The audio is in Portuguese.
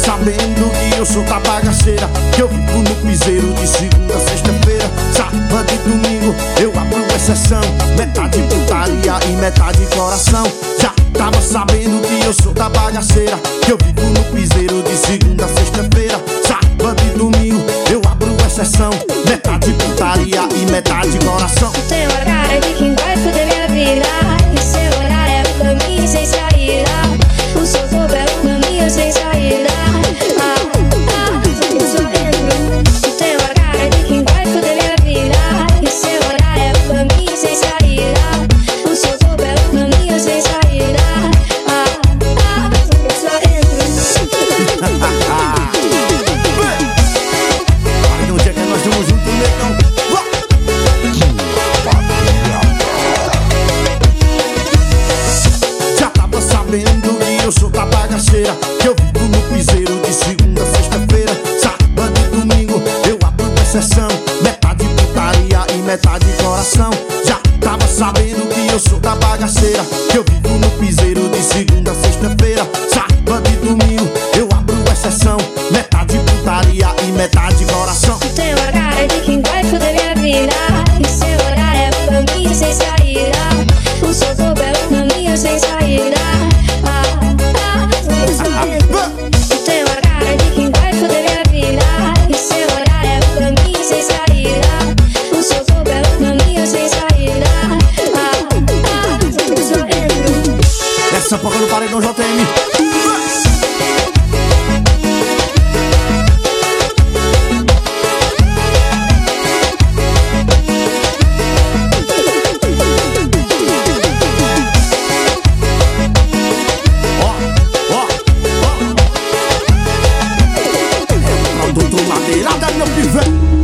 sabendo que eu sou da bagaceira, que eu vivo no piseiro de segunda a sexta-feira. Sábado e domingo eu abro exceção, metade putaria e metade coração. Já tava sabendo que eu sou da bagaceira, que eu vivo no piseiro de segunda a sexta-feira. Sábado e domingo eu abro exceção, metade putaria e metade coração. Tem uma cara de quem vai foder minha vida, e seu olhar é um caminho sem saída. O seu corpo é um caminho sem saída. Eu só entro. Tem uma cara de quem vai foder minha vida, e seu olhar é um caminho sem saída. O seu corpo é um caminho sem saída. Eu só entro. Olha onde é que nós estamos juntos, negão. Já tava sabendo que eu sou da bagaceira, que eu vivo no piseiro de segunda a sexta-feira. Sábado e domingo eu abro exceção, metade putaria e metade coração. Já tava sabendo que eu sou da bagaceira, que eu vivo no piseiro de segunda a sexta-feira. Sábado e domingo eu abro exceção, metade putaria e metade coração. Tem uma cara de quem vai foder minha vida, e seu olhar é um caminho sem saída. O seu corpo é um caminho sem saída. Eu só entro. Tem uma cara de quem vai foder minha vida, e seu olhar é um caminho sem saída. O seu corpo é um caminho sem saída. Eu só entro. Essa porra no paredão JM. Do outro ladeirada, meu pivete.